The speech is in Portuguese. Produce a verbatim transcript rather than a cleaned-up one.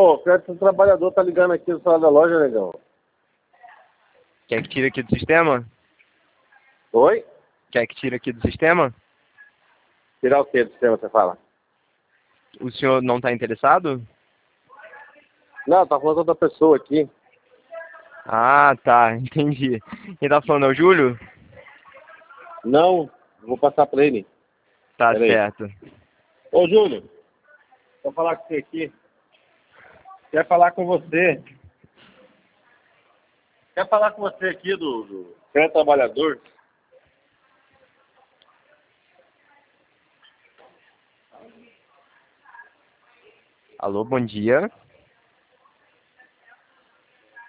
Ô, crédito do trabalhador tá ligando aqui no celular da loja, negão. Quer que tire aqui do sistema? Oi? Quer que tire aqui do sistema? Tirar o que do sistema, você fala? O senhor não está interessado? Não, tá falando outra pessoa aqui. Ah, tá, entendi. Quem tá falando é o Júlio? Não, vou passar pra ele. Tá Pera aí. certo. Ô, Júlio, vou falar com você aqui. Quer falar com você? Quer falar com você aqui do, do crédito trabalhador? Alô, bom dia.